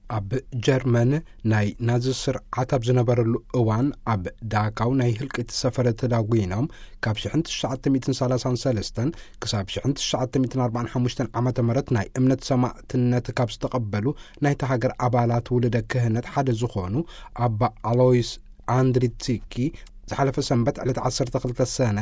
ኣብ ጀርመን ናይ ናዚ ስርዓት ኣብ ዝነበረሉ እዋን ኣብ ዳካው ናይ ህልቂት ሰፈረ ተዳጒኖም ካብ 1933 ክሳብ 1945 ዓመተ ምህረት ናይ እምነት ሰማዕትነት ካብ ዝተቐበሉ ናይቲ ሃገር ኣባላት ውልደ ክህነት ሓደ ዝኾኑ ኣባ ኣሎይስ ኣንድሪትሲኪ ዝሓለፈ ሰንበት ዕለት 12 ሰነ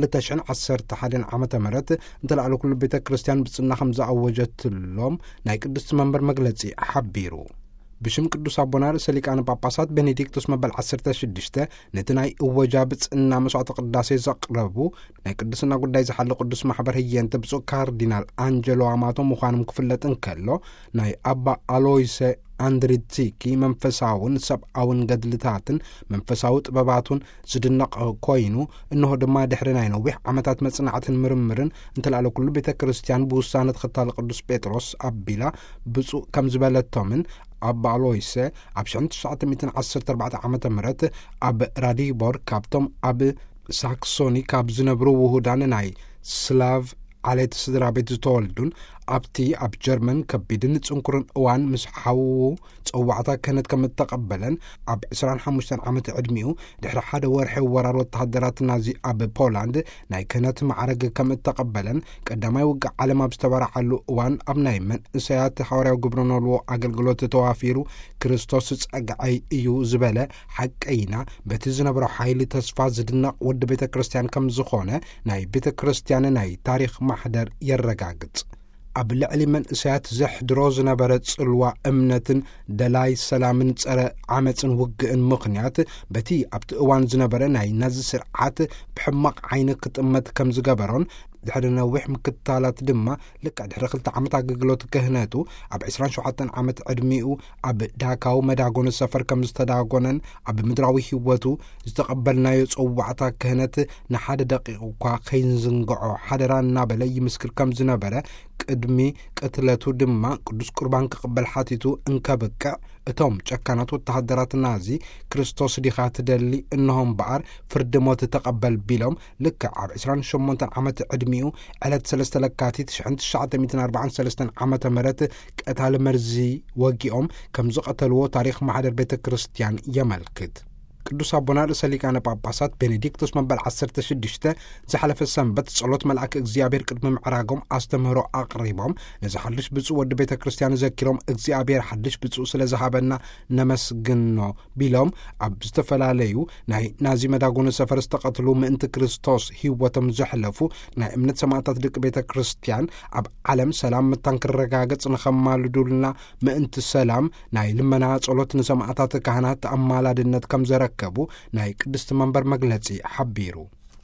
2011 ዓመተ ምህረት እንተላዕለ ኩሉ ቤተ ክርስቲያን ብጽና ከም ዝኣወጀትሎም ናይ ቅዱስ መንበር መግለጺ ሓቢሩ። ብሽም ቅዱስ አቦና ርእሰ ሊቃነ ጳጳሳት ቤኔዲክቶስ መበል 16 ነቲ ናይ እወጃ ብጽና መስዋዕተ ቅዳሴ ዘቕረቡ ናይ ቅዱስና ጉዳይ ዝሓለ ቅዱስ ማሕበር ህየንተ ብፁዕ ካርዲናል አንጀሎ አማቶ ምዃኖም ክፍለጥ እንከሎ ናይ አባ አሎይስ አንድሪትሲኪ መንፈሳውን ሰብአውን ገድልታትን መንፈሳዊ ጥበባቱን ዝድነቕ ኮይኑ እነሆ ድማ ድሕሪ ናይ ነዊሕ ዓመታት መጽናዕትን ምርምርን እንተላዕለ ኩሉ ቤተ ክርስቲያን ብውሳነ ተኸታሊ ቅዱስ ጴጥሮስ ኣቢላ ብፁዕ ከም ዝበለቶምን ኣባ አሎይስ ኣብ 1914 ዓመተ ምህረት ኣብ ራዲቦር ካብቶም ኣብ ሳክሶኒ ካብ ዝነብሩ ውሁዳን ናይ ስላቭ ዓሌት ስድራ ቤት ዝተወልዱን ኣብቲ ኣብ ጀርመን ከቢድን ጽንኩርን እዋን ምስ ሓውኡ ጽዋዕታ ክህነት ከም እተቐበለን ኣብ 25 ዓመት ዕድሚኡ ድሕሪ ሓደ ወርሒ ወራር ወተሃደራት ናዚ ኣብ ፖላንድ ናይ ክህነት ማዕረግ ከም እተቐበለን ቀዳማይ ውግእ ዓለም ኣብ ዝተበራዓሉ እዋን ኣብ ናይ መንእሰያት ሐዋርያዊ ግብረኖልዎ ኣገልግሎት ተዋፊሩ ክርስቶስ ጸጋዓይ እዩ ዝበለ ሓቀይና በቲ ዝነበሮ ሓይሊ ተስፋ ዝድነቕ ወዲ ቤተ ክርስቲያን ከም ዝኾነ ናይ ቤተ ክርስቲያን ናይ ታሪኽ ማሕደር የረጋግጽ። ኣብ ልዕሊ መንእሰያት ዘሕድሮ ዝነበረ ጽልዋ እምነትን ደላይ ሰላምን ጸረ ዓመፅን ውግእን ምኽንያት በቲ ኣብቲ እዋን ዝነበረ ናይ ናዚ ስርዓት ብሕማቕ ዓይኒ ክጥመት ከም ዝገበሮን ድሕሪ ነዊሕ ምክትታላት ድማ ልክዕ ድሕሪ 2 ዓመት ኣገልግሎት ክህነቱ ኣብ 27 ዓመት ዕድሚኡ ኣብ ዳካው መዳጎነ ሰፈር ከም ዝተዳጎነን ኣብ ምድራዊ ህይወቱ ዝተቐበልናዮ ጽዋዕታ ክህነት ንሓደ ደቂቕ እኳ ከይንዝንግዖ ሓደራ እናበለ ይምስክር ከም ዝነበረ ቅድሚ ቅትለቱ ድማ ቅዱስ ቁርባን ክቕበል ሓቲቱ እንከብቅዕ እቶም ጨካናት ወተሃደራት ናዚ ክርስቶስ ዲኻ ትደሊ እነሆም በኣር ፍርዲ ሞት ተቐበል ቢሎም ልክዕ ኣብ 28 ዓመት ዕድሚኡ ዕለት 3 ለካቲት 1943 ዓመተ ምህረት ቀታሊ መርዚ ወጊኦም ከም ዝቐተልዎ ታሪኽ ማሕደር ቤተ ክርስቲያን የመልክት። ቅዱስ አቦና ርእሰ ሊቃነ ጳጳሳት ቤኔዲክቶስ መበል 16 ዝሓለፈ ሰንበት ጸሎት መልአክ እግዚአብሔር ቅድሚ ምዕራጎም ኣስተምህሮ ኣቕሪቦም ነዚ ሓድሽ ብፁዕ ወዲ ቤተ ክርስቲያን ዘኪሮም እግዚአብሔር ሓድሽ ብፁዕ ስለ ዝሃበና ነመስግኖ ቢሎም ኣብ ዝተፈላለዩ ናይ ናዚ መዳጎነ ሰፈር ዝተቐትሉ ምእንቲ ክርስቶስ ህይወቶም ዘሕለፉ ናይ እምነት ሰማዕታት ደቂ ቤተ ክርስቲያን ኣብ ዓለም ሰላም ምታን ክረጋገጽ ንኸማልዱልና ምእንቲ ሰላም ናይ ልመና ጸሎት ንሰማዕታት ካህናት ኣማላድነት ከም ዘረከቡ ናይ ቅድስቲ መንበር መግለጺ ሓቢሩ።